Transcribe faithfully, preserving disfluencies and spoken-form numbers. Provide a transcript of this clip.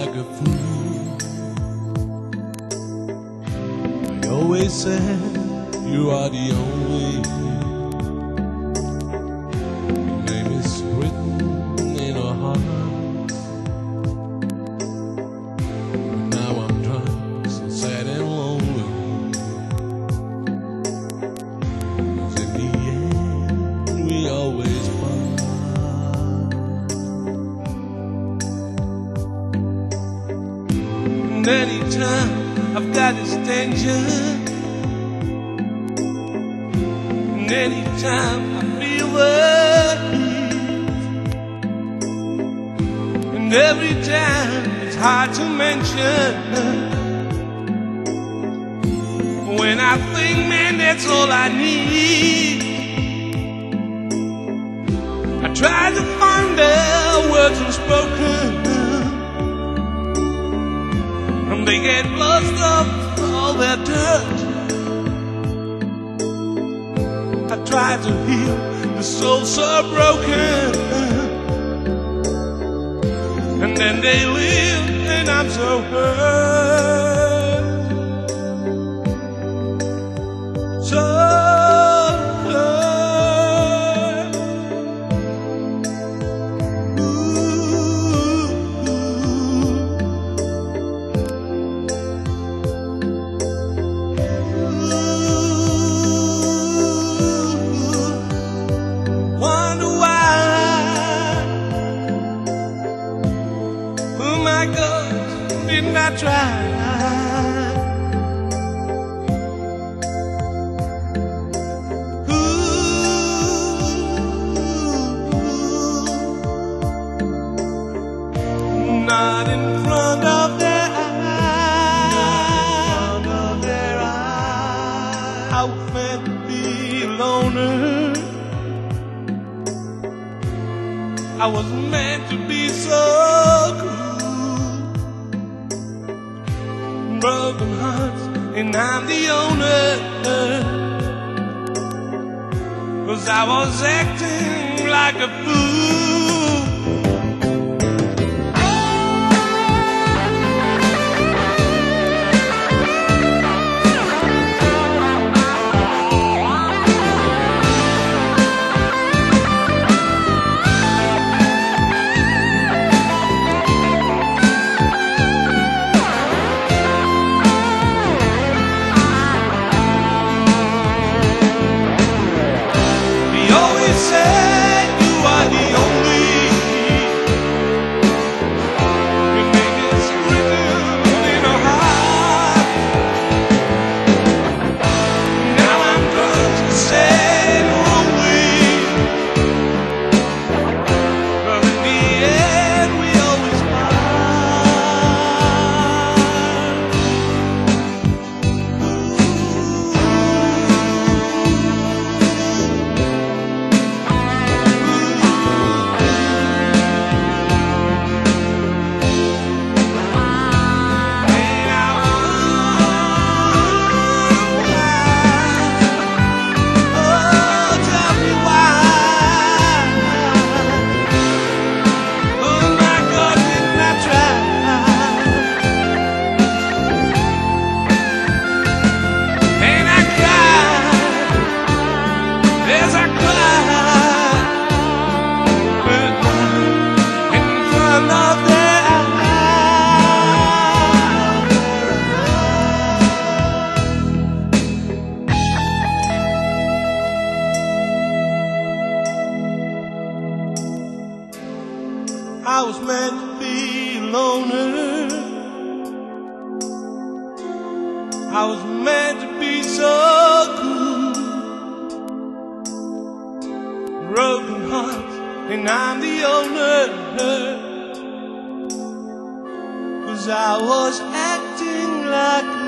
like a fool. I always said you are the only. Your name is written in our heart. But now I'm drunk, so sad and lonely. 'Cause in the end, we always part. And anytime I've got this tension, and anytime I feel the heat, and every time it's hard to mention, when I think, man, that's all I need, I try to find the words unspoken, and they get lost up all their dirt. I try to heal the soul so broken, and then they leave and I'm so hurt, so hurt. Ooh. Wonder why, oh my God, didn't I try? Ooh, not in front of their eyes, not in front of their eyes. I was meant to be a loner. I was meant to be so cool. Broken hearts, and I'm the owner. 'Cause I was acting like a fool. Say you are the only. Your name is written in our heart. Now I'm going to say lonely, but in the end we always I was meant to be a loner. I was meant to be so cool. Broken hearts, and I'm the owner. 'Cause I was acting like